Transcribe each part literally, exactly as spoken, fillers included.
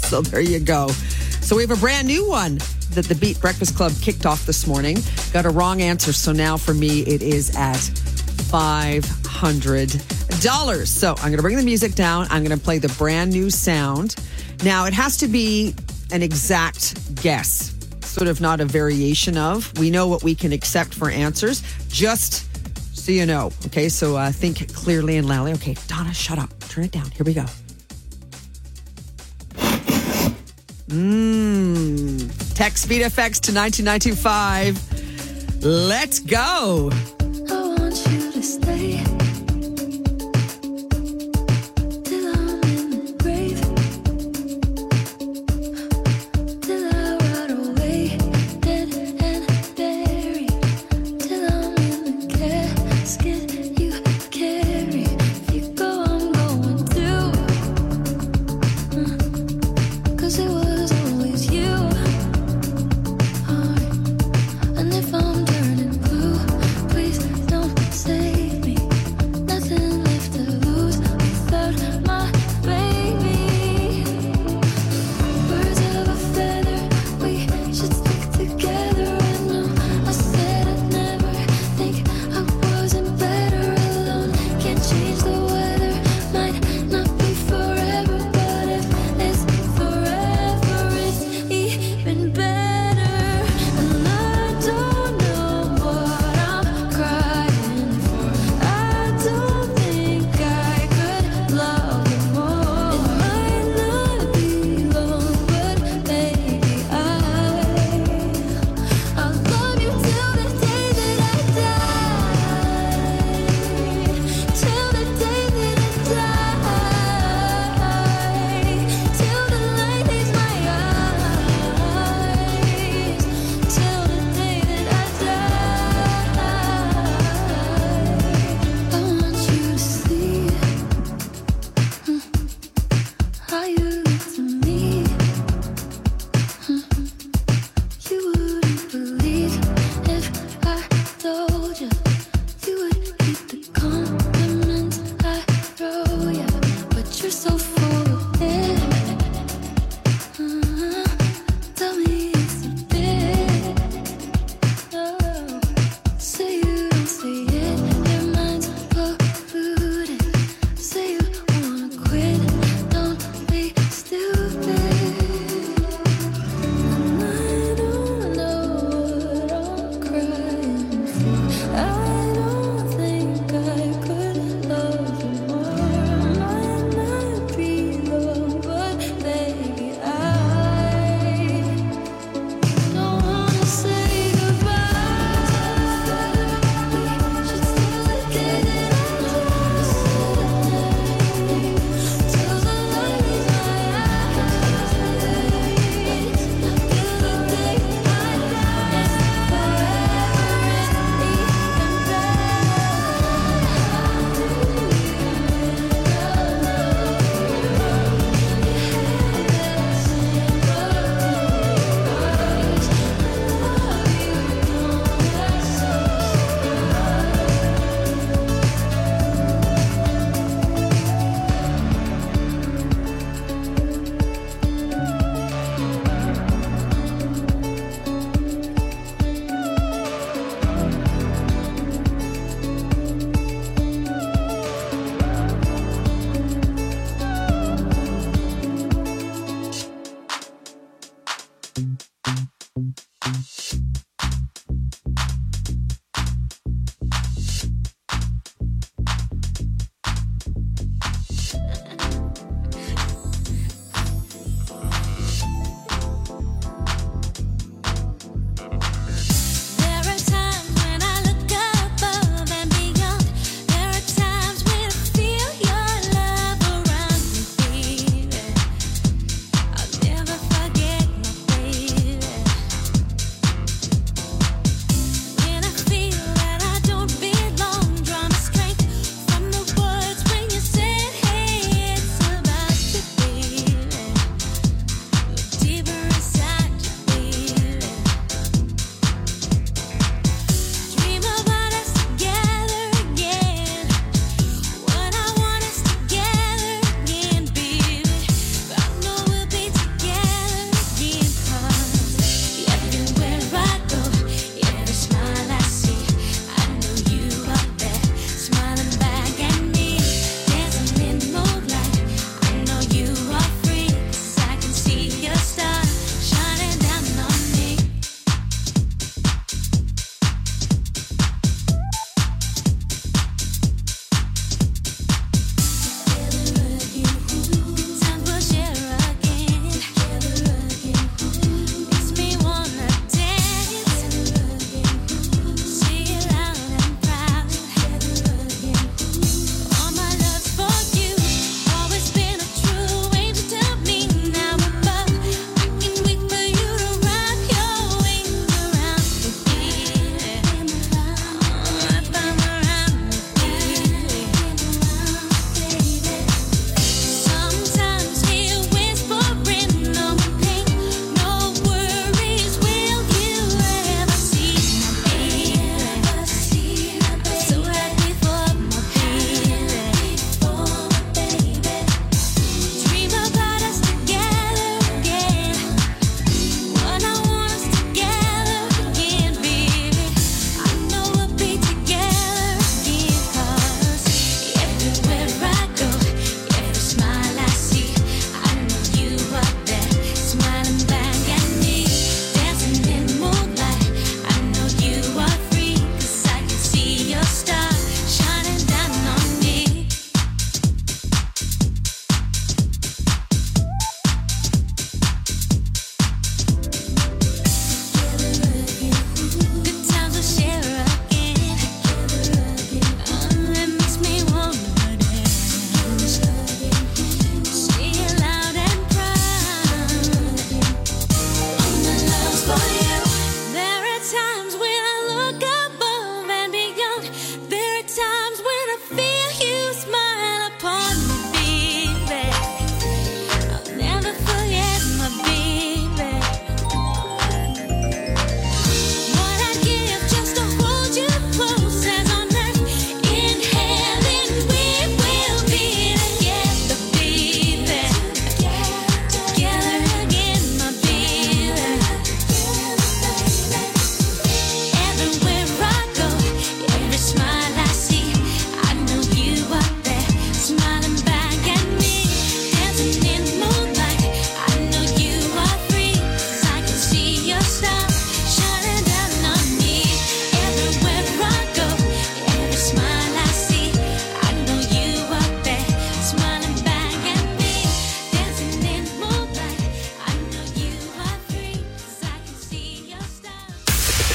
So there you go. So we have a brand new one that the Beat Breakfast Club kicked off this morning. Got a wrong answer. So now for me, it is at five hundred dollars. So I'm going to bring the music down. I'm going to play the brand new sound. Now, it has to be an exact guess, sort of not a variation of. We know what we can accept for answers, just so you know. Okay, so uh, think clearly and loudly. Okay, Donna, shut up. Turn it down. Here we go. Mmm. Text Speed F X to nine two nine two five. Let's go. I want you to stay. And if I'm turning blue, please don't save me.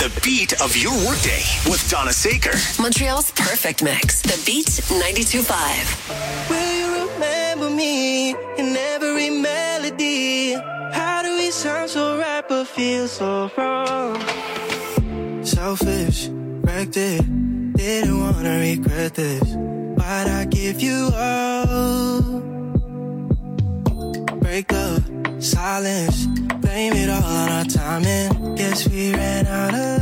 The beat of your workday with Donna Saker. Montreal's perfect mix. The Beat ninety-two point five. Will you remember me in every melody? How do we sound so right but feel so wrong? Selfish, wrecked it. Didn't wanna regret this. Why'd I give you up? Break up, silence. Blame it all on our timing. Guess we ran out of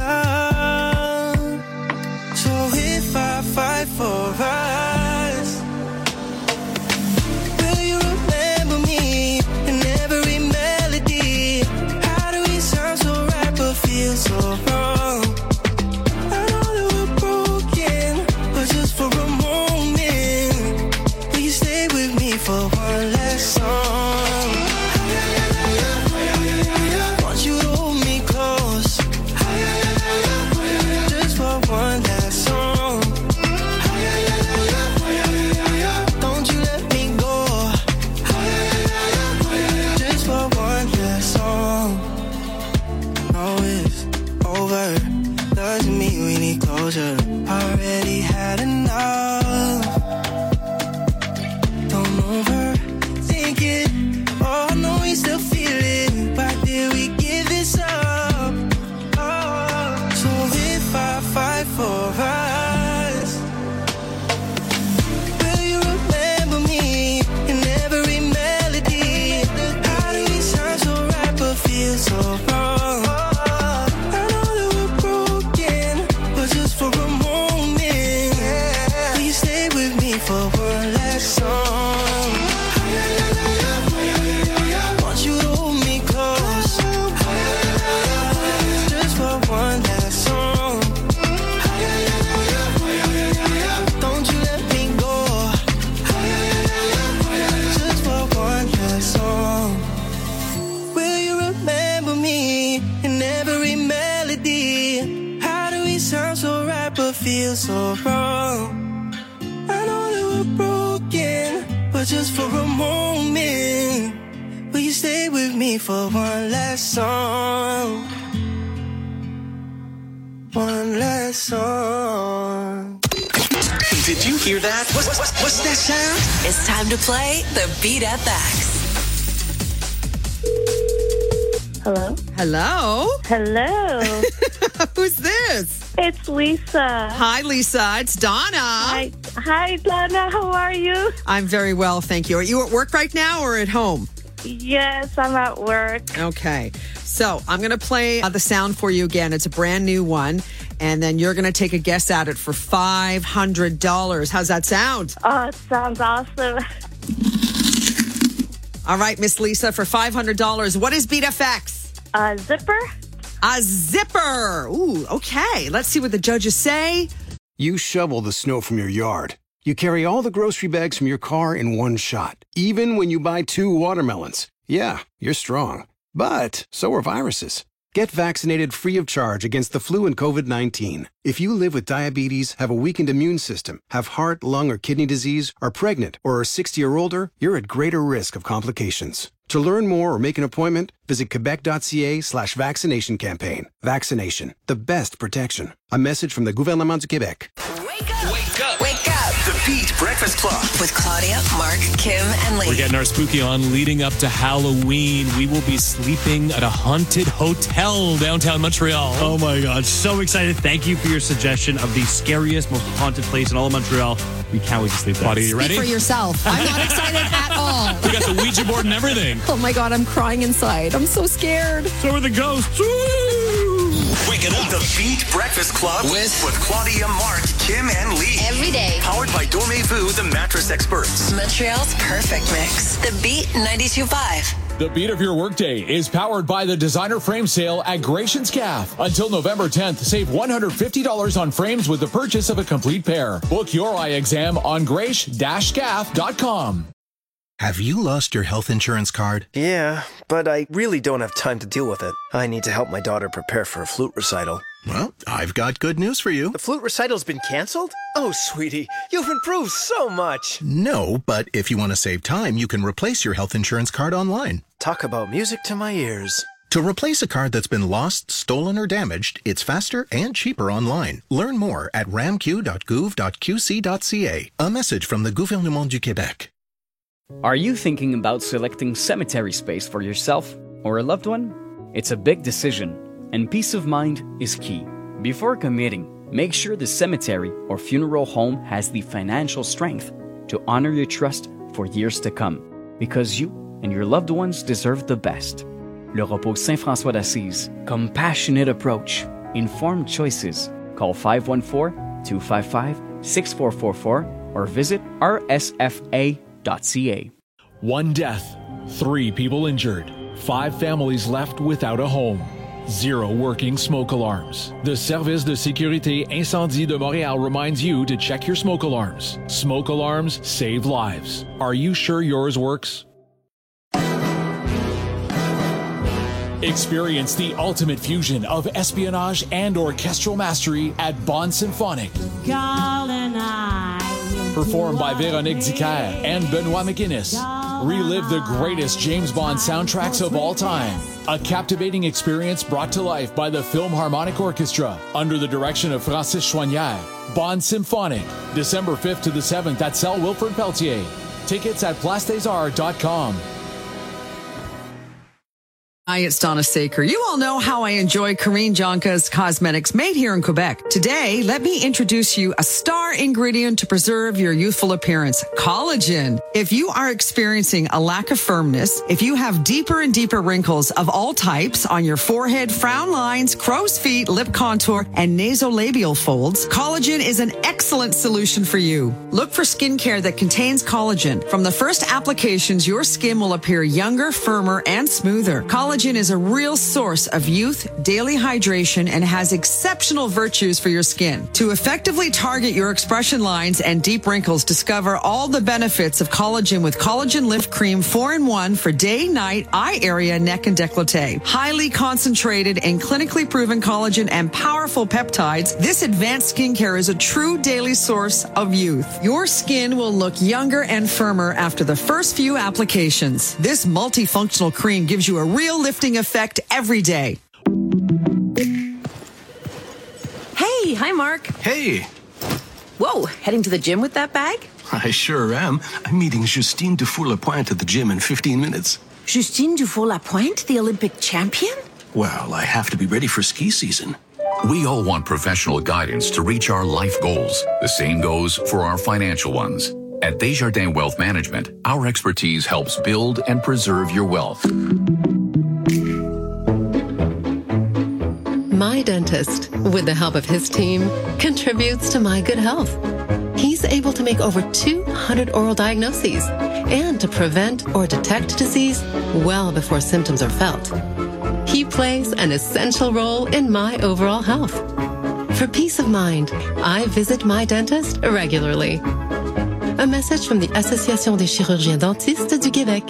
love. So if I fight for us, will you remember me in every melody? How do we sound so right but feel so wrong? I know that we're broken, but just for a moment, will you stay with me for one last song? Already had enough. Don't overthink it. Oh, I know we still feel it. Why did we give this up? Oh, so if I fight for us, will you remember me in every melody? How do we sound so right but feel so wrong? Feel so wrong. I know that we're broken, but just for a moment, will you stay with me for one last song? One last song. Did you hear that? What's, what's, what's that sound? It's time to play the Beat F X. Hello? Hello? Hello. Who's this? It's Lisa. Hi, Lisa. It's Donna. Hi. Hi, Donna. How are you? I'm very well, thank you. Are you at work right now or at home? Yes, I'm at work. Okay. So I'm going to play uh, the sound for you again. It's a brand new one. And then you're going to take a guess at it for five hundred dollars. How's that sound? Oh, it sounds awesome. All right, Miss Lisa, for five hundred dollars, what is Beat F X? A zipper? A zipper. Ooh, okay. Let's see what the judges say. You shovel the snow from your yard. You carry all the grocery bags from your car in one shot, even when you buy two watermelons. Yeah, you're strong. But so are viruses. Get vaccinated free of charge against the flu and covid nineteen. If you live with diabetes, have a weakened immune system, have heart, lung, or kidney disease, are pregnant, or are sixty or older, you're at greater risk of complications. To learn more or make an appointment, visit quebec.ca slash vaccination campaign. Vaccination, the best protection. A message from the Gouvernement du Québec. Wake up! Wake up! Wake up! The Beat Breakfast Club With Claudia, Mark, Kim, and Lee. We're getting our spooky on leading up to Halloween. We will be sleeping at a haunted hotel downtown Montreal. Oh my God, so excited. Thank you for your suggestion of the scariest, most haunted place in all of Montreal. We can't wait to sleep there. Claudia, you ready? Speak for yourself. I'm not excited at all. We got the Ouija board and everything. Oh my God, I'm crying inside. I'm so scared. So are the ghosts. Woo! Waking up the Beat Breakfast Club with, with Claudia, Mark, Kim, and Lee. Every day. Powered by Dormez-vous, the mattress experts. Montreal's perfect mix. The Beat ninety-two point five. The beat of your workday is powered by the designer frame sale at Gratian Scaff. Until November tenth, save one hundred fifty dollars on frames with the purchase of a complete pair. Book your eye exam on grace dash scaff dot com. Have you lost your health insurance card? Yeah, but I really don't have time to deal with it. I need to help my daughter prepare for a flute recital. Well, I've got good news for you. The flute recital's been canceled? Oh, sweetie, you've improved so much. No, but if you want to save time, you can replace your health insurance card online. Talk about music to my ears. To replace a card that's been lost, stolen, or damaged, it's faster and cheaper online. Learn more at ramq dot gouv dot q c dot c a. A message from the Gouvernement du Québec. Are you thinking about selecting cemetery space for yourself or a loved one? It's a big decision, and peace of mind is key. Before committing, make sure the cemetery or funeral home has the financial strength to honor your trust for years to come, because you and your loved ones deserve the best. Le Repos Saint-François d'Assise. Compassionate approach. Informed choices. Call five one four, two five five, six four four four or visit r s f a dot c a. One death, three people injured, five families left without a home, zero working smoke alarms. The Service de Sécurité Incendie de Montréal reminds you to check your smoke alarms. Smoke alarms save lives. Are you sure yours works? Experience the ultimate fusion of espionage and orchestral mastery at Bond Symphonic. Performed by Véronique Dicker and Benoit McGuinness. Relive the greatest James Bond soundtracks of all time. A captivating experience brought to life by the Philharmonic Orchestra under the direction of Francis Chouanière. Bond Symphonic, December fifth to the seventh at Salle Wilfrid Pelletier. Tickets at place des arts dot com. Hi, it's Donna Saker. You all know how I enjoy Karine Jonka's cosmetics made here in Quebec. Today, let me introduce you a star ingredient to preserve your youthful appearance, collagen. If you are experiencing a lack of firmness, if you have deeper and deeper wrinkles of all types on your forehead, frown lines, crow's feet, lip contour, and nasolabial folds, collagen is an excellent solution for you. Look for skincare that contains collagen. From the first applications, your skin will appear younger, firmer, and smoother. Collagen is a real source of youth, daily hydration, and has exceptional virtues for your skin. To effectively target your expression lines and deep wrinkles, discover all the benefits of collagen with Collagen Lift Cream four in one for day, night, eye area, neck, and décolleté. Highly concentrated and clinically proven collagen and powerful peptides, this advanced skincare is a true daily source of youth. Your skin will look younger and firmer after the first few applications. This multifunctional cream gives you a real lifting effect every day. Hey, hi, Mark. Hey. Whoa, heading to the gym with that bag? I sure am. I'm meeting Justine Dufour-Lapointe at the gym in fifteen minutes. Justine Dufour-Lapointe, the Olympic champion? Well, I have to be ready for ski season. We all want professional guidance to reach our life goals. The same goes for our financial ones. At Desjardins Wealth Management, our expertise helps build and preserve your wealth. My dentist, with the help of his team, contributes to my good health. He's able to make over two hundred oral diagnoses and to prevent or detect disease well before symptoms are felt. He plays an essential role in my overall health. For peace of mind, I visit my dentist regularly. A message from the Association des chirurgiens dentistes du Québec.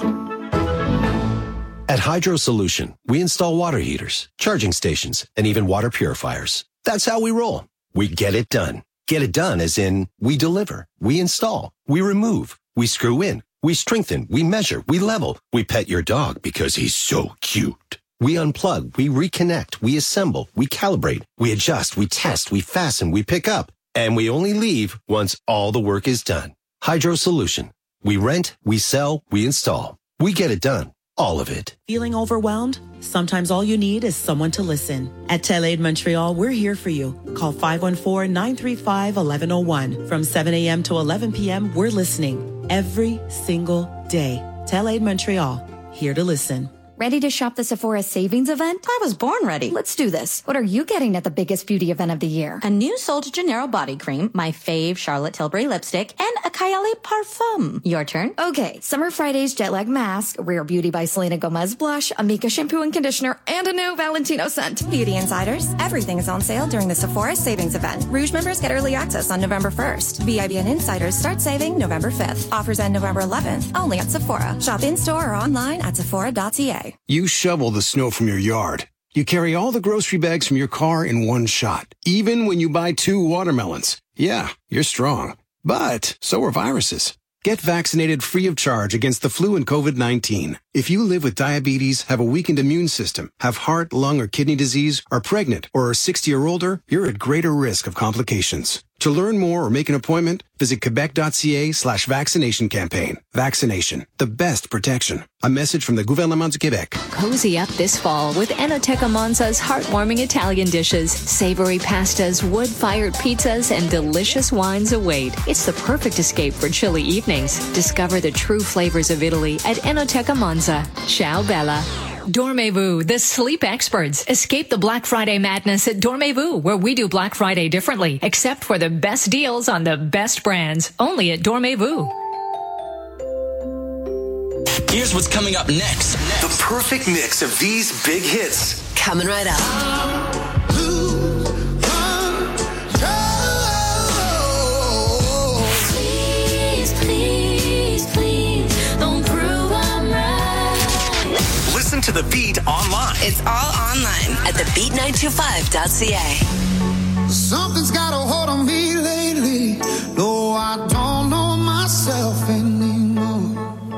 At Hydro Solution, we install water heaters, charging stations, and even water purifiers. That's how we roll. We get it done. Get it done as in we deliver, we install, we remove, we screw in, we strengthen, we measure, we level, we pet your dog because he's so cute. We unplug, we reconnect, we assemble, we calibrate, we adjust, we test, we fasten, we pick up, and we only leave once all the work is done. Hydro Solution. We rent, we sell, we install. We get it done. All of it. Feeling overwhelmed? Sometimes all you need is someone to listen. At TelAid Montreal, we're here for you. Call five one four, nine three five, one one zero one. From seven a.m. to eleven p.m., we're listening every single day. TelAid Montreal, here to listen. Ready to shop the Sephora savings event? I was born ready. Let's do this. What are you getting at the biggest beauty event of the year? A new Sol de Janeiro body cream, my fave Charlotte Tilbury lipstick, and a Kylie parfum. Your turn. Okay, Summer Fridays jet lag mask, Rare Beauty by Selena Gomez blush, Amika shampoo and conditioner, and a new Valentino scent. Beauty Insiders, everything is on sale during the Sephora savings event. Rouge members get early access on November first. V I B and Insiders start saving November fifth. Offers end November eleventh, only at Sephora. Shop in-store or online at sephora dot c a. You shovel the snow from your yard. You carry all the grocery bags from your car in one shot, even when you buy two watermelons. Yeah, you're strong. But so are viruses. Get vaccinated free of charge against the flu and COVID nineteen. If you live with diabetes, have a weakened immune system, have heart, lung, or kidney disease, are pregnant, or are sixty or older, you're at greater risk of complications. To learn more or make an appointment, visit quebec.ca slash vaccination campaign. Vaccination, the best protection. A message from the Gouvernement du Québec. Cozy up this fall with Enoteca Monza's heartwarming Italian dishes. Savory pastas, wood-fired pizzas, and delicious wines await. It's the perfect escape for chilly evenings. Discover the true flavors of Italy at Enoteca Monza. Ciao Bella. Dormez-vous, the sleep experts. Escape the Black Friday madness at Dormez-vous, where we do Black Friday differently, except for the best deals on the best brands. Only at Dormez-vous. Here's what's coming up next. The perfect mix of these big hits. Coming right up. Please, please, please, don't prove I'm right. Listen to The Beat online. It's all online at the beat nine two five dot c a. Something's got a hold on me lately. No, I don't know myself anymore.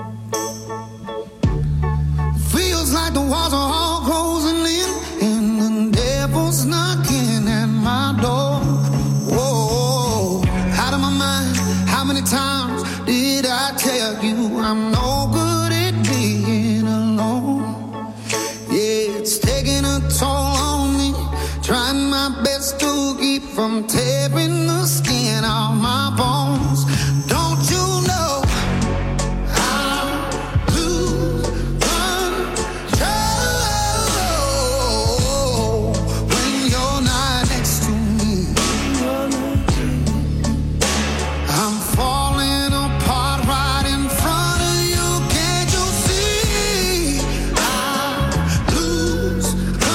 Feels like the walls are all closing in, and the devil's knocking at my door. Whoa, out of my mind. How many times did I tell you I'm no good at being alone? Yeah, it's taking a toll on me. Trying my best to keep from tearing the skin off my bones. Don't you know I lose control when you're not next to me? I'm falling apart right in front of you. Can't you see? I lose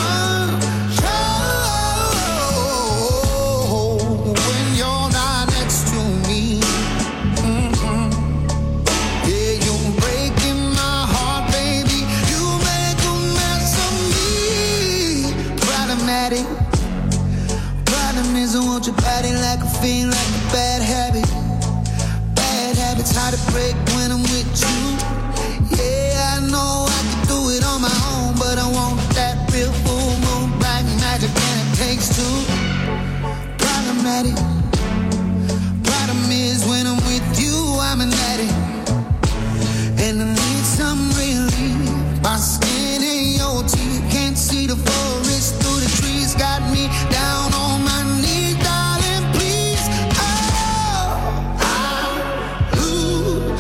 control when you're not next to me. Mhm. Yeah, you're breaking my heart, baby. You make a mess of me. Problematic. Problem is I want your body like a fiend, like a bad habit. Bad habits hard to break when I'm with you. Yeah, I know I can do it on my own, but I want that real full moon black magic, and it takes two. Problematic. Problem is when I'm with you, I'm an addict, and I need some relief. My skin and your teeth can't see the forest through the trees. Got me down on my knees, darling, please. Oh, I lose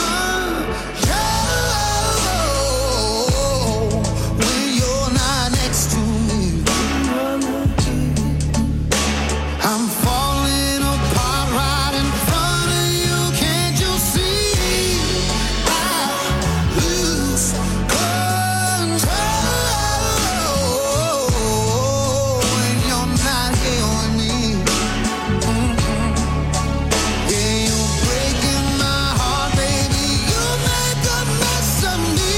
control when you're not next to me. I'm falling apart right in front of you. Can't you see? I lose control when you're not here with me. Mhm. Yeah, you're breaking my heart, baby. You make a mess of me.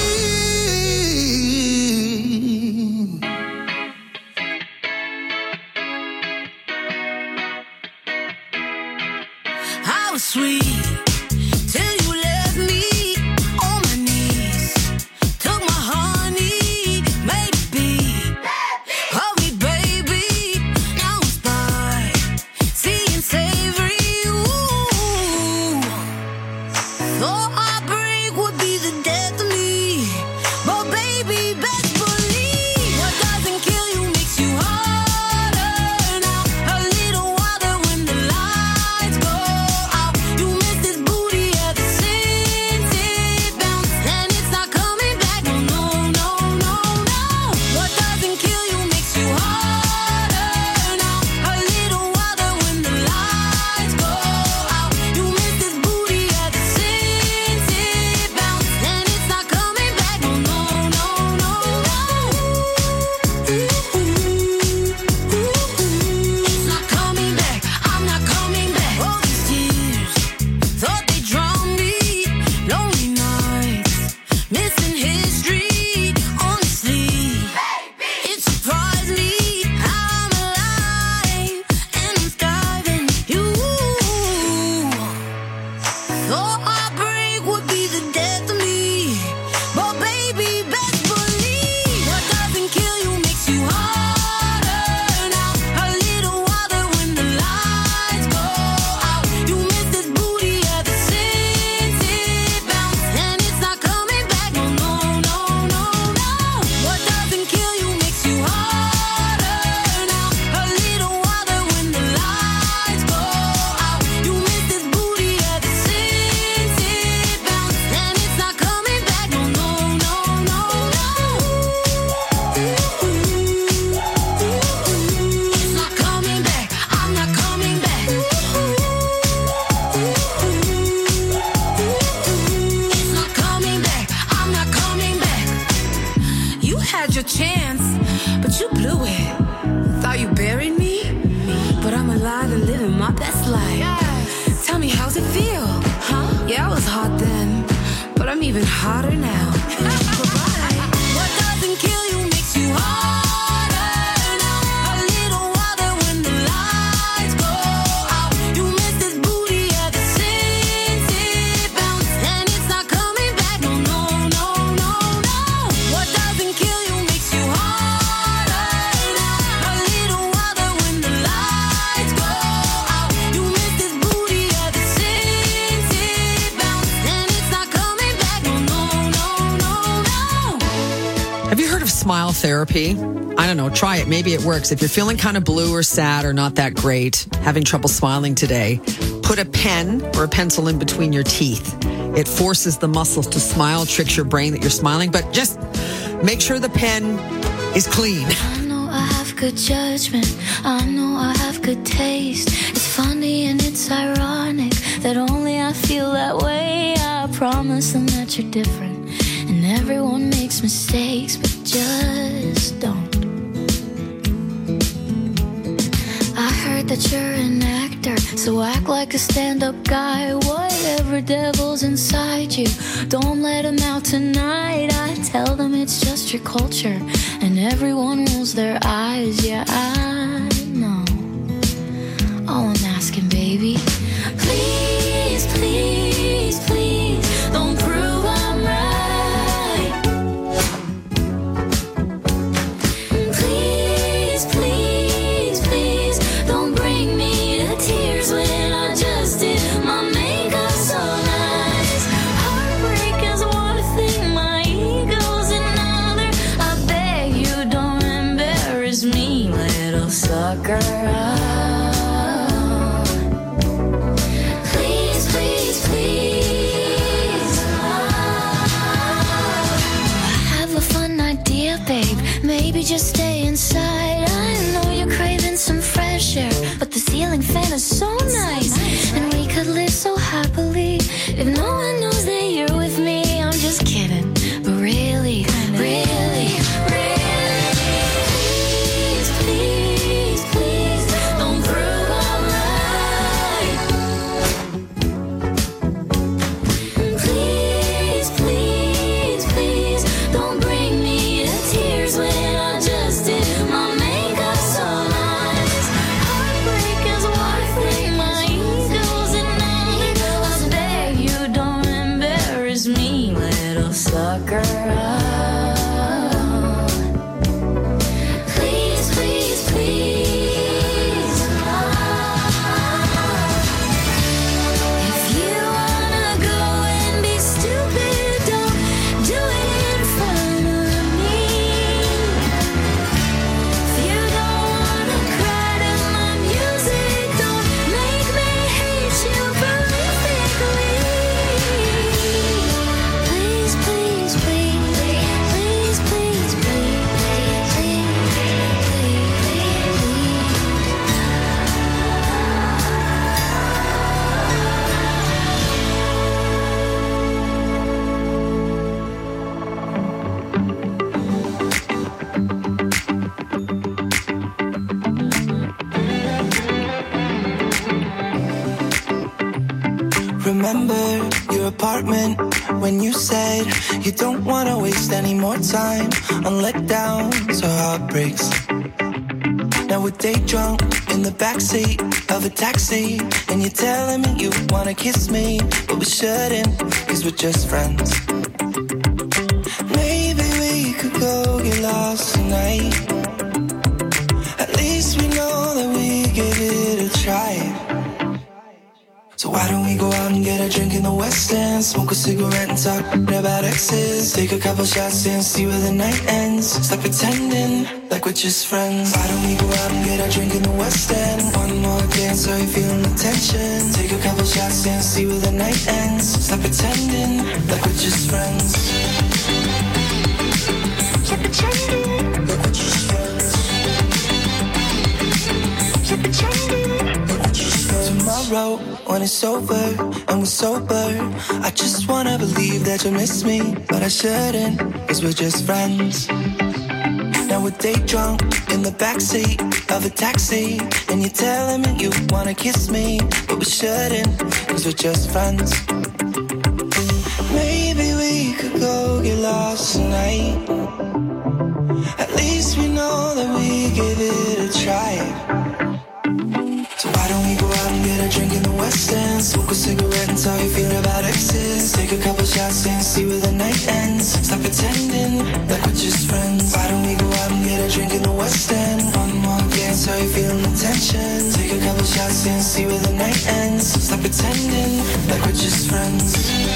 I was sweet till you left me on my knees. Took my honey, made it beat. Hold me, baby, now I'm spine. Seeing savory, ooh. Thought heartbreak would be the death of me, but baby, best believe what doesn't kill you makes you harder. Now a little water when the lights go out. You miss this. your chance, but you blew it. Thought you buried me, but I'm alive and living my best life. Tell me, how's it feel? Huh? Yeah, I was hot then, but I'm even hotter now. Goodbye. What doesn't kill you makes you harder now. A little wilder when the lights go out. You miss this booty ever since it bounced, and it's not coming back. No, no, no, no, no. What doesn't kill you makes you harder now. A little wilder when the lights go out. You miss this booty ever since it bounced, and it's not coming back. No, no, no, no, no. Have you heard of smile therapy? I don't know. Try it. Maybe it works. If you're feeling kind of blue or sad or not that great, having trouble smiling today, put a pen or a pencil in between your teeth. It forces the muscles to smile, tricks your brain that you're smiling, but just make sure the pen is clean. I know I have good judgment. I know I have good taste. It's funny and it's ironic that only I feel that way. I promise them that you're different. And everyone makes mistakes, but just don't. I heard that you're an actor, so act like a stand-up guy. Whatever devil's inside you, don't let him out tonight. I tell them it's just your culture, and everyone rolls their eyes. Yeah, I know. All I'm asking, baby, please, please, please, don't prove I'm right. Please, please, please, don't bring me to tears when I just did my makeup so nice. Heartbreak is one thing, my ego's another. I beg you don't embarrass me, little sucker. Please, please, please. I have a fun idea, babe. Maybe just stay inside. I know you're craving some fresh air, but the ceiling fan is so nice, and we could live so happily if no one knows that you're with me. I'm just kidding, but really, really, really, please, please, please, don't prove I'm right. Please, please, please, don't bring me to tears when I just did my makeup so nice. Heartbreak is one thing, my ego's another. I beg you don't embarrass me, little sucker. Please, please, please. If you wanna go and be stupid, don't do it in front of me. If you don't wanna cry to my music, don't make me hate you prolifically. Please, please, please, please, please, please, please, please, Remember your apartment when you said you don't want to waste any more time on letdowns or heartbreaks. Now we're day drunk in the backseat of a taxi, and you're telling me you want to kiss me, but we shouldn't, cause we're just friends. Maybe we could go get lost tonight. At least we know that we give it a try. So why don't we go out and get a drink in the West End, smoke a cigarette and talk about exes, take a couple shots and see where the night ends. Stop pretending like we're just friends. Why don't we go out and get a drink in the West End, one more dance, are you feeling the tension? Take a couple shots and see where the night ends. Stop pretending like we're just friends. Stop pretending like we're just friends. Stop pretending like we're just friends. Tomorrow when it's over and we're sober, I just wanna believe that you miss me, but I shouldn't, cause we're just friends. we're day drunk in the backseat of a taxi. And you're telling me you wanna kiss me, but we shouldn't, cause we're just friends. Maybe we could go get lost tonight. At least we know that we give it a try. So why don't we go out and get a drink in the West End? Smoke a cigarette and tell you feel about exes. Take a couple shots and see where the night ends. Stop pretending like we're just friends. Why don't we go out and get a drink in the West End? One more dance, how you feeling the tension? Take a couple shots and see where the night ends. Stop pretending like we're just friends.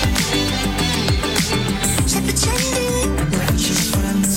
Stop pretending like we're just friends.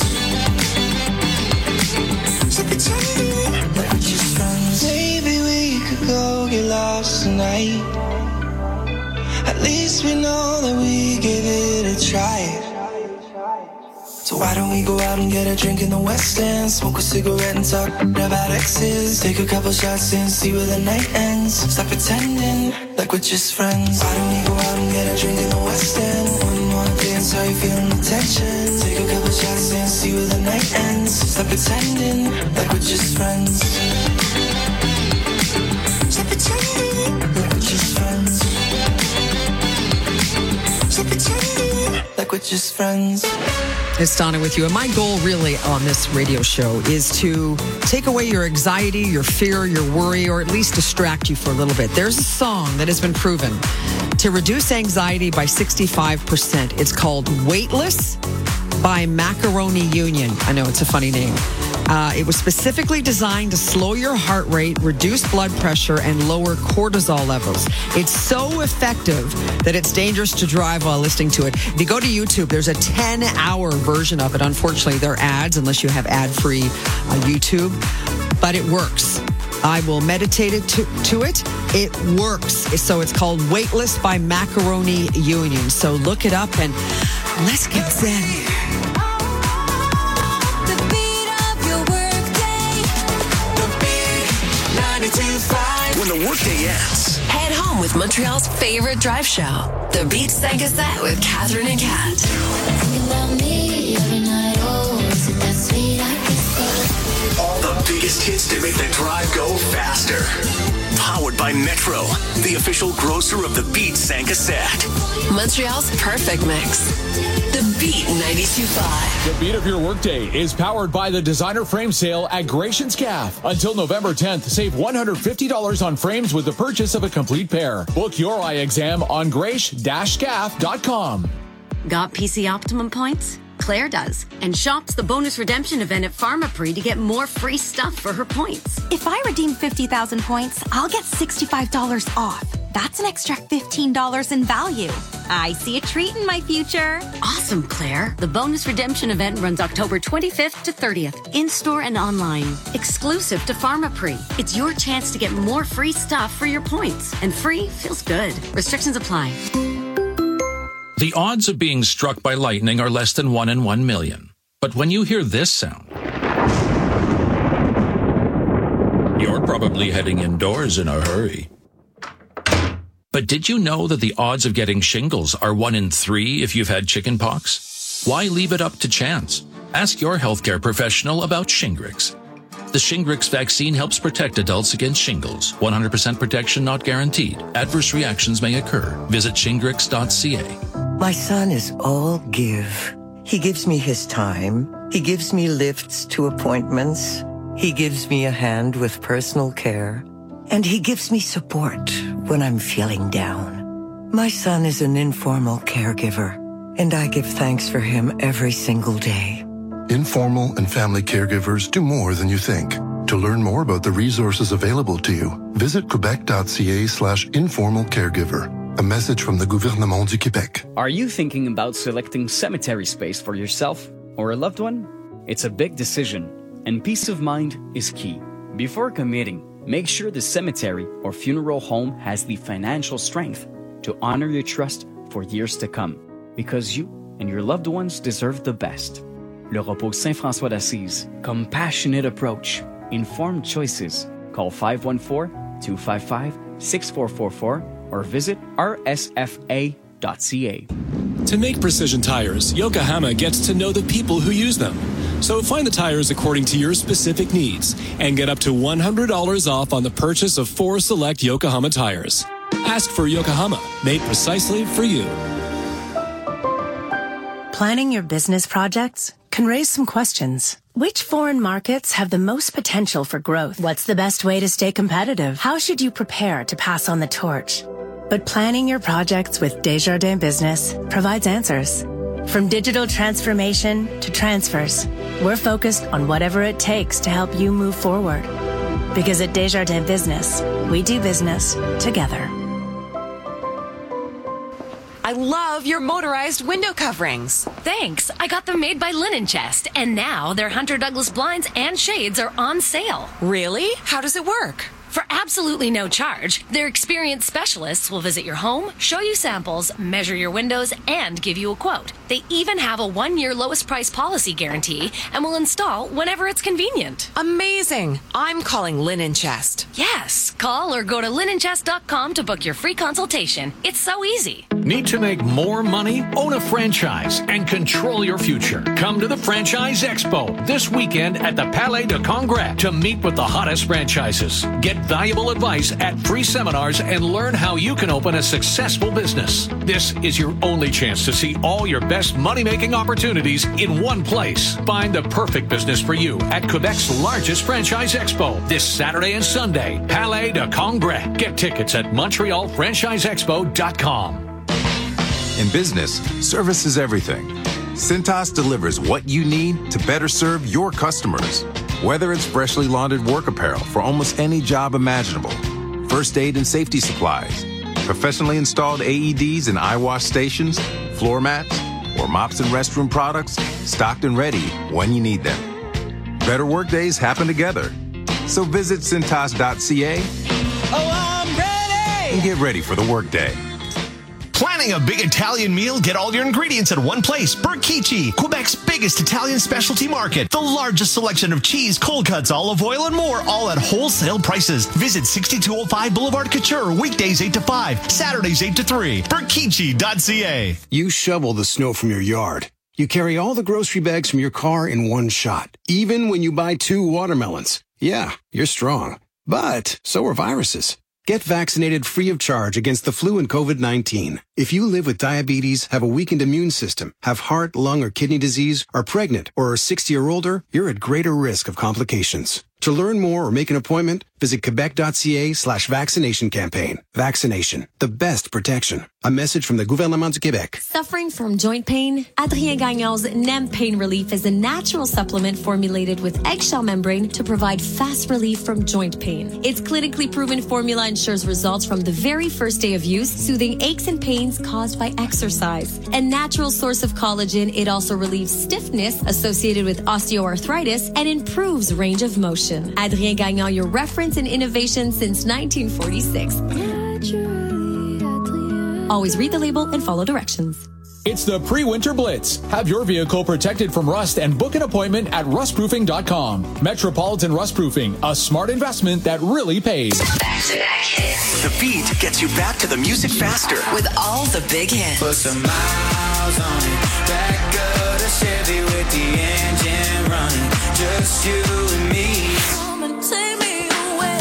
Stop pretending like we're just friends. Maybe we could go get lost tonight. At least we know that we gave it a try. So why don't we go out and get a drink in the West End? Smoke a cigarette and talk about exes. Take a couple shots and see where the night ends. Stop pretending like we're just friends. Why don't we go out and get a drink in the West End? One more dance, how you feeling the tension? Take a couple shots and see where the night ends. Stop pretending like we're just friends. Stop pretending like we're just friends. Stop pretending like we're just friends. It's Donna with you. And my goal really on this radio show is to take away your anxiety, your fear, your worry, or at least distract you for a little bit. There's a song that has been proven to reduce anxiety by sixty-five percent. It's called Weightless by Macaroni Union. I know it's a funny name. Uh, it was specifically designed to slow your heart rate, reduce blood pressure, and lower cortisol levels. It's so effective that it's dangerous to drive while listening to it. If you go to YouTube, there's a ten-hour version of it. Unfortunately, there are ads unless you have ad-free uh, YouTube, but it works. I will meditate it to, to it. It works. So it's called Weightless by Macaroni Union. So look it up and let's get zen. When the workday ends, head home with Montreal's favorite drive show, The Beat cinq à sept with Catherine and Kat. all the biggest hits to make the drive go faster. Powered by Metro, the official grocer of The Beat cinq à sept. Montreal's perfect mix. The Beat ninety-two point five. The beat of your workday is powered by the designer frame sale at Gracian's Calf. Until November tenth, save one hundred fifty dollars on frames with the purchase of a complete pair. Book your eye exam on grace dash calf dot com. Got P C Optimum points? Claire does, and shops the bonus redemption event at Pharmaprix to get more free stuff for her points. If I redeem fifty thousand points, I'll get sixty-five dollars off. That's an extra fifteen dollars in value. I see a treat in my future. Awesome, Claire. The bonus redemption event runs October twenty-fifth to thirtieth, in-store and online. Exclusive to Pharmaprix. It's your chance to get more free stuff for your points. And free feels good. Restrictions apply. The odds of being struck by lightning are less than one in one million. But when you hear this sound, you're probably heading indoors in a hurry. But did you know that the odds of getting shingles are one in three if you've had chickenpox? Why leave it up to chance? Ask your healthcare professional about Shingrix. The Shingrix vaccine helps protect adults against shingles. one hundred percent protection not guaranteed. Adverse reactions may occur. Visit shingrix dot c a. My son is all give. He gives me his time. He gives me lifts to appointments. He gives me a hand with personal care. And he gives me support when I'm feeling down. My son is an informal caregiver, and I give thanks for him every single day. Informal and family caregivers do more than you think. To learn more about the resources available to you, visit quebec dot c a slash informal caregiver. A message from the Gouvernement du Québec. Are you thinking about selecting cemetery space for yourself or a loved one? It's a big decision, and peace of mind is key. Before committing, make sure the cemetery or funeral home has the financial strength to honor your trust for years to come, because you and your loved ones deserve the best. Le Repos Saint-François d'Assise. Compassionate approach. Informed choices. Call five one four, two five five, six four four four or visit r s f a dot c a. To make precision tires, Yokohama gets to know the people who use them. So find the tires according to your specific needs and get up to one hundred dollars off on the purchase of four select Yokohama tires. Ask for Yokohama, made precisely for you. Planning your business projects can raise some questions. Which foreign markets have the most potential for growth? What's the best way to stay competitive? How should you prepare to pass on the torch? But planning your projects with Desjardins Business provides answers. From digital transformation to transfers, we're focused on whatever it takes to help you move forward. Because at Desjardins Business, we do business together. I love your motorized window coverings. Thanks. I got them made by Linen Chest, and now their Hunter Douglas blinds and shades are on sale. Really? How does it work? For absolutely no charge, their experienced specialists will visit your home, show you samples, measure your windows, and give you a quote. They even have a one-year lowest price policy guarantee and will install whenever it's convenient. Amazing. I'm calling Linen Chest. Yes. Call or go to linen chest dot com to book your free consultation. It's so easy. Need to make more money? Own a franchise and control your future. Come to the Franchise Expo this weekend at the Palais de Congrès to meet with the hottest franchises. Get valuable advice at free seminars and learn how you can open a successful business. This is your only chance to see all your best money-making opportunities in one place. Find the perfect business for you at Quebec's largest franchise expo this Saturday and Sunday. Palais de Congrès. Get tickets at montreal franchise expo dot com. In business, service is everything. Cintas delivers what you need to better serve your customers. Whether it's freshly laundered work apparel for almost any job imaginable, first aid and safety supplies, professionally installed A E Ds and eye wash stations, floor mats, or mops and restroom products, stocked and ready when you need them. Better work days happen together. So visit cintas dot c a Oh, I'm ready! and get ready for the workday. Planning a big Italian meal? Get all your ingredients at one place. Berkici, Quebec's biggest Italian specialty market. The largest selection of cheese, cold cuts, olive oil, and more, all at wholesale prices. Visit sixty-two oh five Boulevard Couture, weekdays eight to five, Saturdays eight to three. Berkici dot c a. You shovel the snow from your yard. You carry all the grocery bags from your car in one shot, even when you buy two watermelons. Yeah, you're strong. But so are viruses. Get vaccinated free of charge against the flu and COVID nineteen. If you live with diabetes, have a weakened immune system, have heart, lung, or kidney disease, are pregnant, or are sixty or older, you're at greater risk of complications. To learn more or make an appointment, visit quebec dot c a slash vaccination campaign. Vaccination, the best protection. A message from the Gouvernement du Québec. Suffering from joint pain? Adrien Gagnon's N E M Pain Relief is a natural supplement formulated with eggshell membrane to provide fast relief from joint pain. Its clinically proven formula ensures results from the very first day of use, soothing aches and pains caused by exercise. A natural source of collagen, it also relieves stiffness associated with osteoarthritis and improves range of motion. Adrien Gagnon, your reference in innovation since nineteen forty-six. Always read the label and follow directions. It's the pre-winter blitz. Have your vehicle protected from rust and book an appointment at rust proofing dot com. Metropolitan Rust Proofing, a smart investment that really pays. The beat gets you back to the music faster. With all the big hits. Put some miles on it. Back of the Chevy with the engine running. Just you and me. Come and take me away.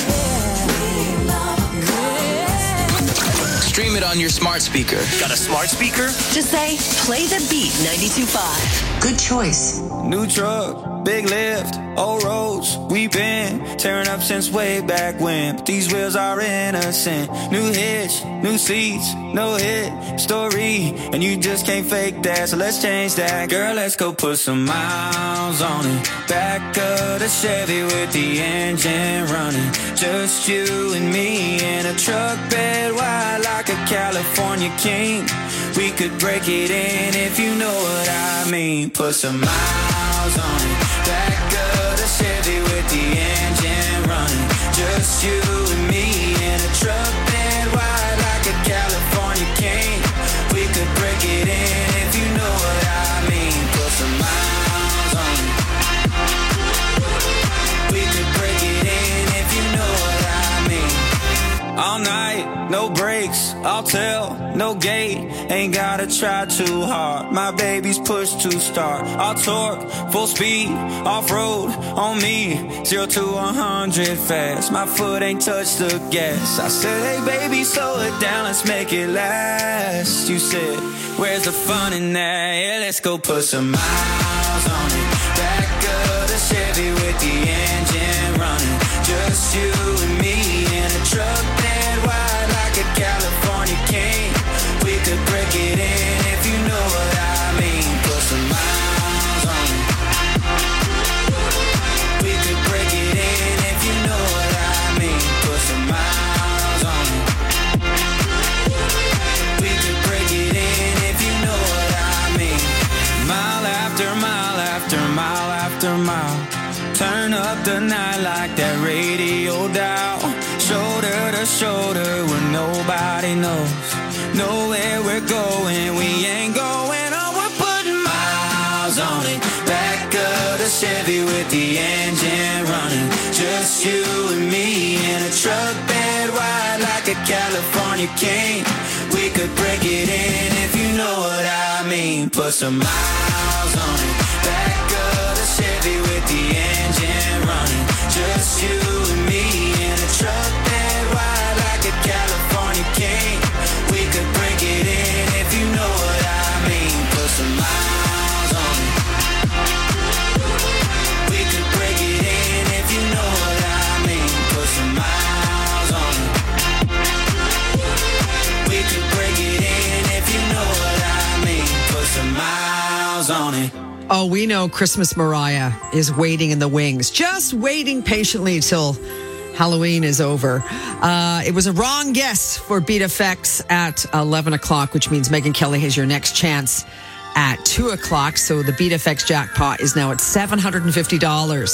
Stream it on your smart speaker. Got a smart speaker? Just say, play the beat ninety-two point five. Good choice. New truck, big lift, old roads. We've been tearing up since way back when. But these wheels are innocent. New hitch, new seats, no hit story. And you just can't fake that, so let's change that. Girl, let's go put some miles on it. Back of the Chevy with the engine running. Just you and me in a truck bed wide like a California king. We could break it in if you know what I mean. Put some miles on it. Back of the Chevy with the engine running. Just you and me in a truck bed wide like a California king. We could break it in if you know what I mean. Put some miles on it. We could break it in if you know what I mean. All night, no breaks, I'll tell, no gate. ain't gotta try too hard. My baby's push to start. I'll torque, full speed, off-road on me. Zero to one hundred fast. My foot ain't touched the gas. I said, hey baby, slow it down, let's make it last. You said, where's the fun in that? Yeah, let's go put some miles on it. Back of the Chevy with the engine running. Just you and me in a truck that wide like a California king. We could break it in if you know what I mean. Put some miles on it. We could break it in if you know what I mean. Put some miles on it. We could break it in if you know what I mean. Mile after mile after mile after mile. Turn up the night like that radio dial. Shoulder to shoulder where nobody knows. Know where we're going, we ain't going on. We're putting miles on it. Back of the Chevy with the engine running. Just you and me in a truck bed wide like a California king. We could break it in if you know what I mean. Put some miles on it. Back of the Chevy with the engine running. Just you and me in a truck bed wide like a California king. We could break it in if you know what I mean. Put some miles on it. We could break it in if you know what I mean. Put some miles on it. We could break it in if you know what I mean. Put some miles on it. Oh, we know Christmas Mariah is waiting in the wings, just waiting patiently till Halloween is over. Uh, it was a wrong guess for Beat F X at eleven o'clock, which means Megyn Kelly has your next chance at two o'clock. So the Beat F X jackpot is now at seven hundred fifty dollars.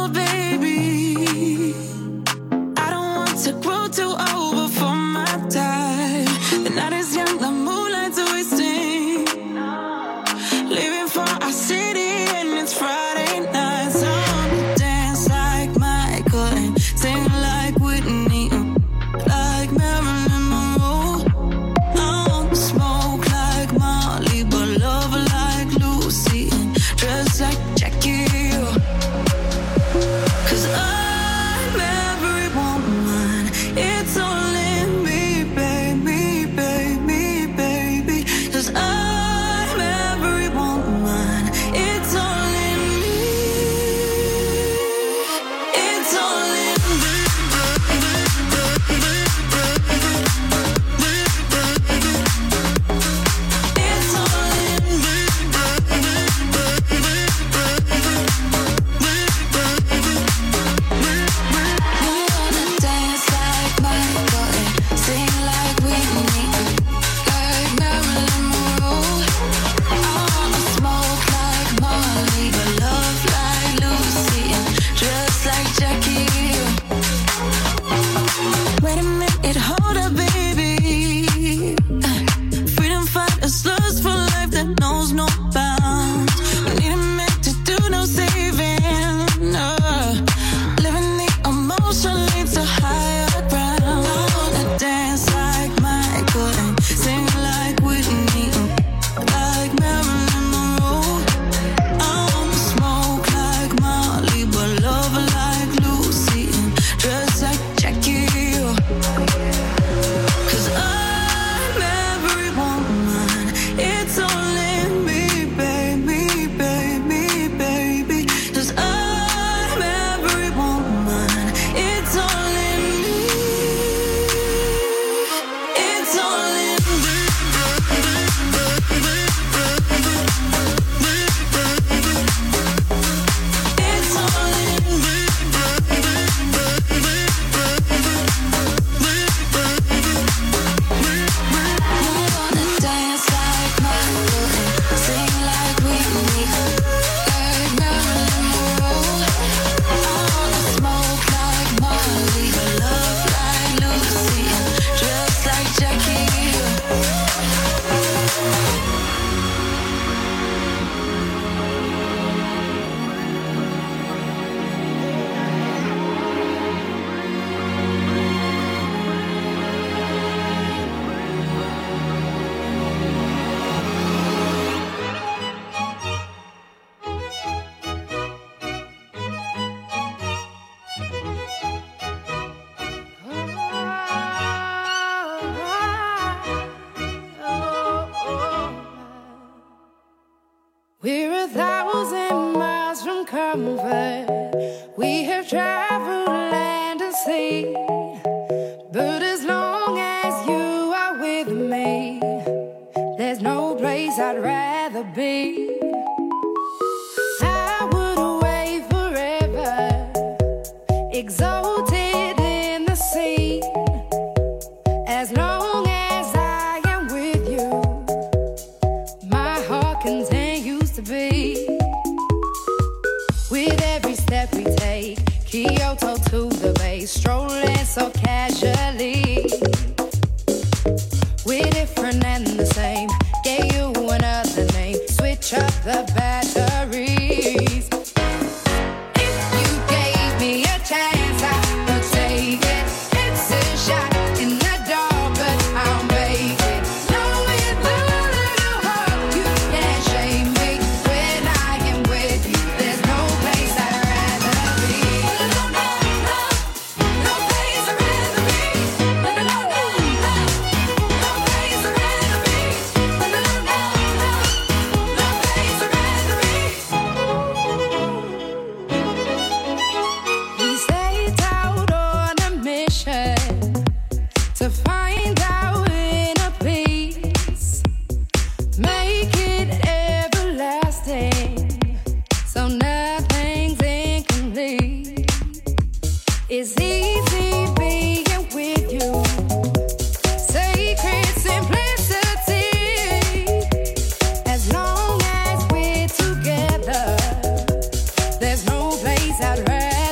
old, baby. I don't want to grow too old before my time. The night is young, the moonlight's wasting. Living for our city and it's Friday night. So I'ma dance like Michael and sing like Whitney, like Marilyn Monroe. I want to smoke like Molly, but love like Lucy and dress like Jackie. Cause I'm every woman. It's all in me, baby, baby, baby. Cause I'm every woman. It's all in me. It's all in me. It's all in me. We wanna dance like Michael and sing like Whitney, like Marilyn Monroe. I wanna smoke like Molly, but love like Lucy and dress like Jackie. Wait a minute, hold up, baby. Uh, Freedom fighters, lust for life that knows no bounds. We need a man to do no saving. Uh, living the emotion leads to higher ground. I wanna dance like Michael and sing like Whitney, like Marilyn Monroe. I wanna smoke like Molly, but love like Lucy and dress like Jackie. Cause I'm every woman. It's all in me, baby, baby, baby. Cause I'm every woman. It's all in me. It's all in me. It's all in me. We wanna dance like Michael and sing like Whitney, like Marilyn Monroe. I wanna smoke like Molly, but love like Lucy and dress like Jackie. We're a thousand miles from comfort. We have traveled land and sea. But as long as you are with me, there's no place I'd rather be. I would away forever, exalted in the sea. As long as I am with you, my heart continues to beat. With every step we take, Kyoto to the bay, strolling so casually. We're different and the same. Gave you another name. Switch up the batteries. If you gave me a chance, I would take it. It's a shot in the dark, but I'll make it. Knowing that I hope you can't shame me. When I am with you, there's no place I'd rather be. No, no, no, no place I'd rather be. No, no, no, no, no place I'd rather be. No, no, no, no, no place I'd rather be. We set out on a mission to find our inner peace, make it everlasting, so nothing's incomplete. It's easy being with you, sacred simplicity. As long as we're together, there's no place I'd rather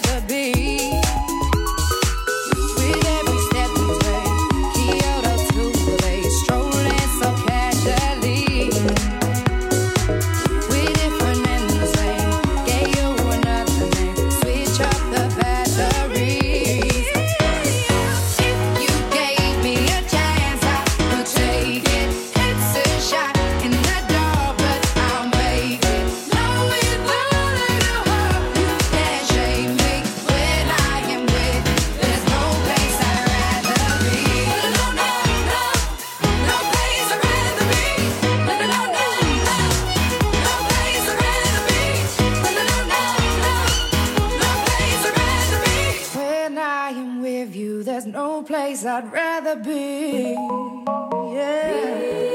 there's no place I'd rather be. Yeah.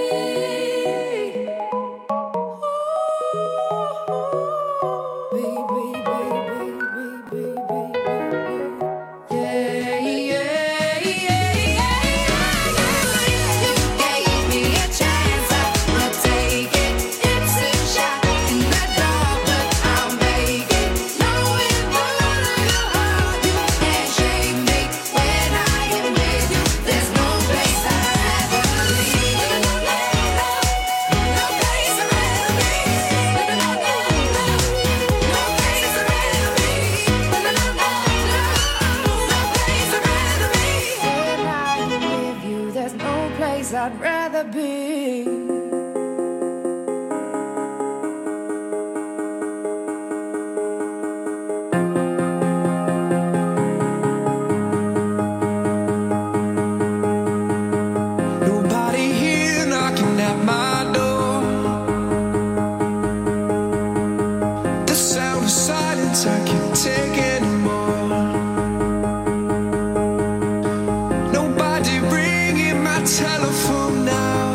I'd rather be. Nobody here knocking at my door. The sound of silence I can't take anymore. Nobody ringing my telephone now.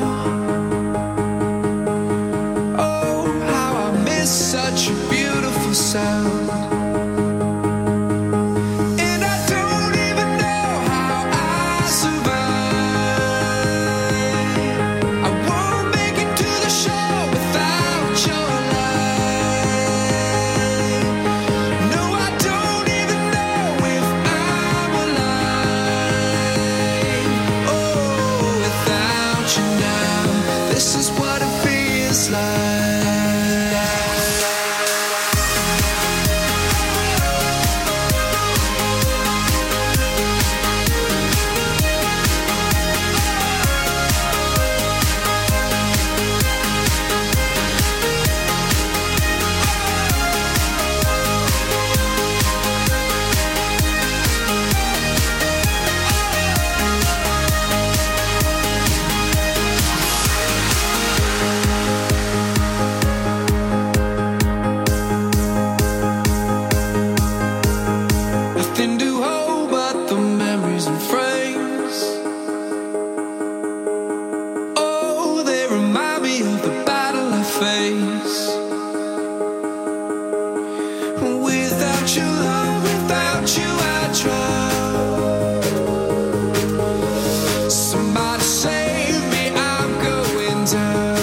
Oh, how I miss such a beautiful sound. And I don't even know how I survive. I won't make it to the show without your light. No, I don't even know if I'm alive. Oh, without you now, this is what it feels like. Nothing to hold but the memories and frames. Oh, they remind me of the battle I face. Without your love, without you, I drown. Somebody save me, I'm going down.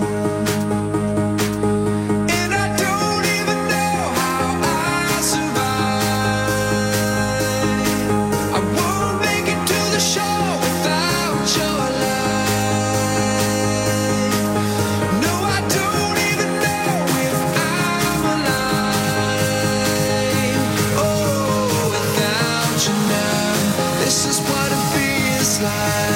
And I don't even know how I survive. I won't make it to the show without your light. No, I don't even know if I'm alive. Oh, without you now, this is what it feels like.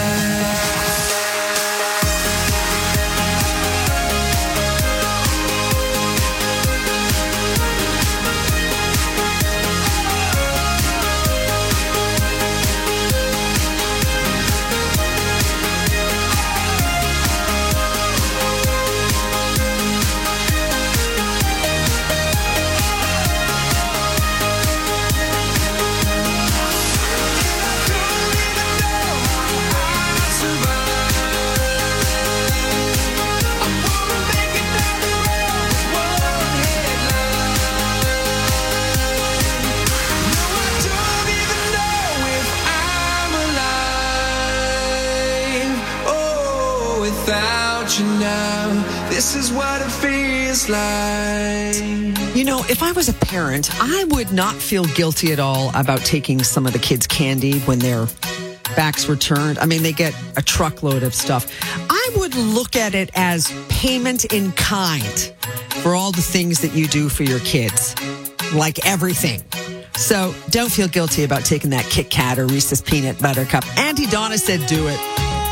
Without you now, this is what it feels like. You know, if I was a parent, I would not feel guilty at all about taking some of the kids' candy when their backs were turned. I mean, they get a truckload of stuff. I would look at it as payment in kind for all the things that you do for your kids, like everything. So don't feel guilty about taking that Kit Kat or Reese's Peanut Butter Cup. Auntie Donna said do it.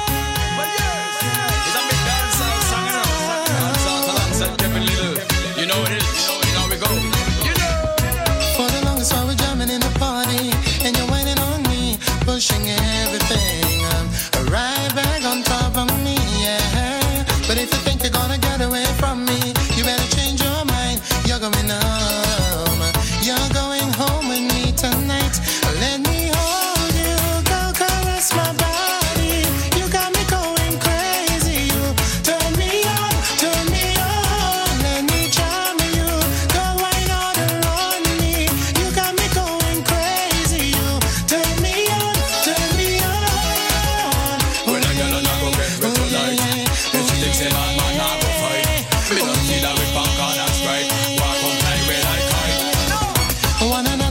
You know it is. You know we go. For the longest while we're jamming in the party, and you're whining on me, pushing everything um, right back on top of me, yeah. But if you think you're gonna get away from me, you better change your mind. You're going home. You're going home with me tonight. Let me hold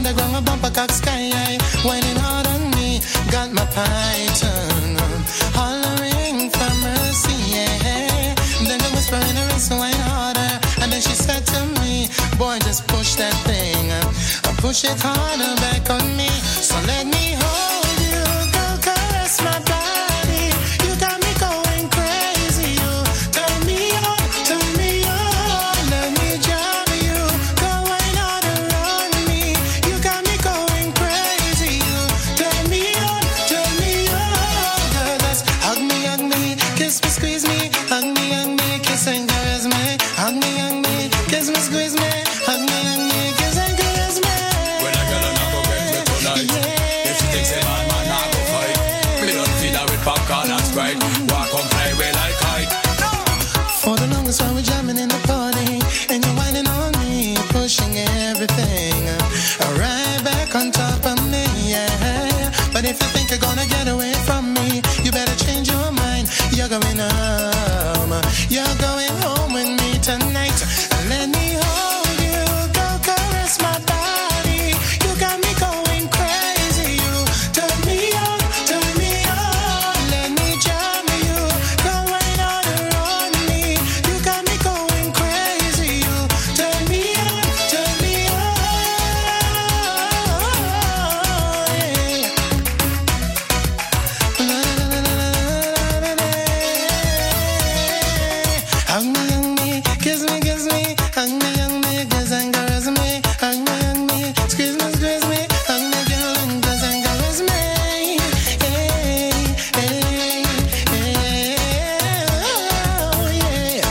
the ground, a bumper cock sky high. Whining hard on me, got my python hollering for mercy, yeah. Then I whisper in her ear, so whine harder. And then she said to me, boy, just push that thing, uh, push it harder back on me. So let me hold you, go caress my body. You got me going crazy, you turn me on, turn me on. Let me jam you, go whine harder on me. You got me going crazy, you turn me on, turn me on. Girl, let's hug me, hug me, kiss me, squeeze me, hug me, hug me, kiss and caress me. Hug me, hug me, kiss me, squeeze me, hug me, hug me, kiss and caress me. When I get another get me tonight, if she thinks a man, man, I go fight. Me don't feed her with popcorn and Sprite. Walk on play way like kite. For the longest while we're jamming in the party, and you're whining on me, pushing everything right back on top of me, yeah. But if you think you're gonna get away from me, you better change your mind. You're going home, you're going home with me tonight. Let me hold you, go caress my body. You got me going crazy, you turn me on, turn me on. Let me jam you, go right harder on me. You got me going crazy, you turn me on, turn me on, yeah. Hug me, hug me, kiss me, kiss me, hug me, hug me, kiss and caress me. Hug me, hug me, squeeze me, squeeze me, hug me, girl, and kiss and caress me. Hey, hey, hey, oh, yeah.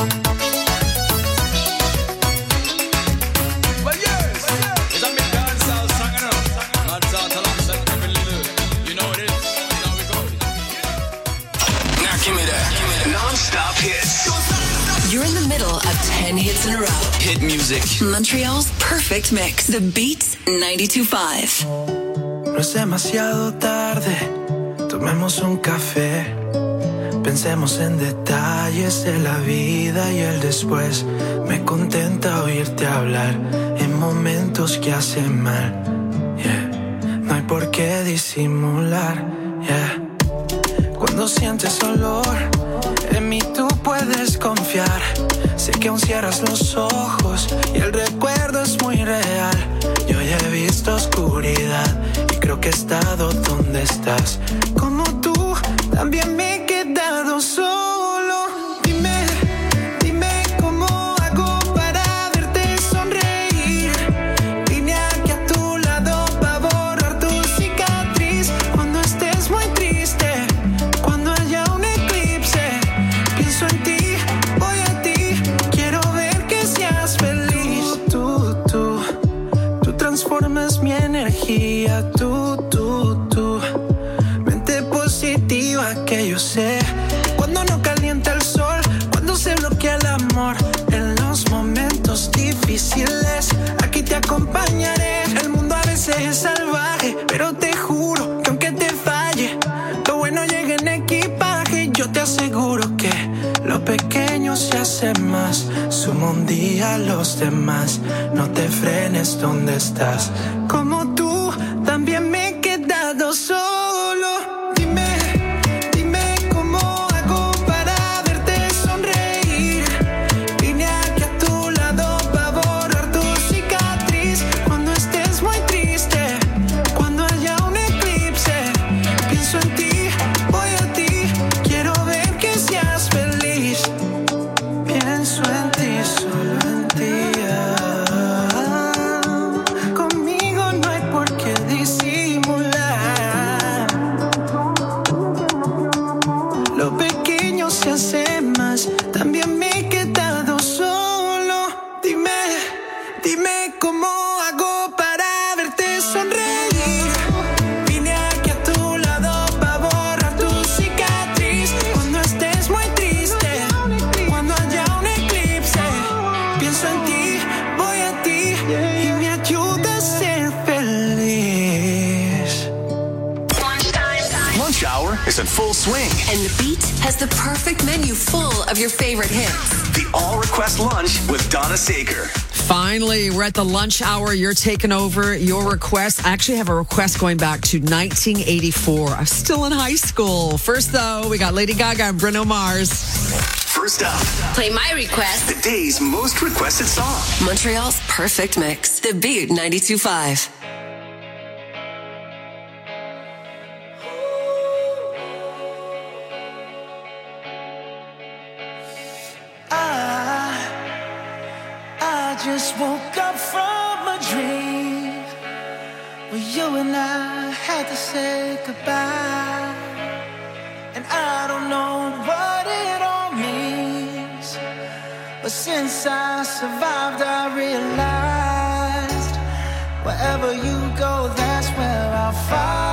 Well, yes, it's a big dancehall song, you know. That's out alongside Kevin Lillard. You know what it is. You know we go. Now give me that. Non-stop hits. You're in the middle of ten hits in a row. Hit music. Montreal's perfect mix. The Beats ninety-two point five. No es demasiado tarde, tomemos un café. Pensemos en detalles de la vida y el después. Me contenta oírte hablar en momentos que hacen mal. Yeah. No hay por qué disimular. Yeah. Cuando sientes olor, en mí tú puedes confiar. Sé que aún cierras los ojos y el recuerdo es muy real. Yo ya he visto oscuridad y creo que he estado donde estás. Como tú, también me he quedado solo. Dime, dime cómo hago para verte sonreír. Vine aquí a tu lado para borrar tu cicatriz. Cuando estés muy triste, cuando haya un eclipse, pienso en ti, voy a ti, quiero ver que seas feliz. Tú, tú, tú transformas mi energía. Tú, tú, tú, mente positiva que yo sé. Cuando no calienta el sol, cuando se bloquea el amor, en los momentos difíciles, aquí te acompañaré. El mundo a veces es salvaje, pero te juro que aunque te falle, lo bueno llega en equipaje. Yo te aseguro que lo pequeño se hace más. Suma un día a los demás. No te frenes donde estás. Como tú, también me he quedado solo. Dime, dime cómo hago para verte sonreír. Vine aquí a tu lado para borrar tu cicatriz. Cuando estés muy triste, cuando haya un eclipse, pienso en ti, voy a ti, quiero ver que seas feliz. Pienso en ti, solo en ti. ah. Conmigo no hay por qué disimular. Lo pequeño se hace más. También me he quedado solo. Dime, dime cómo hago para verte sonreír. Vine aquí a tu lado para borrar tu cicatriz. Cuando estés muy triste, cuando haya un eclipse, pienso en ti, voy a ti y me ayuda a ser feliz. Lunch hour is in full swing. And the Beat has the perfect menu full of your favorite hits. The All Request Lunch with Donna Saker. Finally, we're at the lunch hour. You're taking over your request. I actually have a request going back to nineteen eighty-four. I'm still in high school. First, though, we got Lady Gaga and Bruno Mars. First up, Play my request. the day's most requested song. Montreal's perfect mix. The Beat ninety-two point five. I just woke up from a dream where you and I had to say goodbye. And I don't know what it all means, but since I survived, I realized wherever you go, that's where I'll find.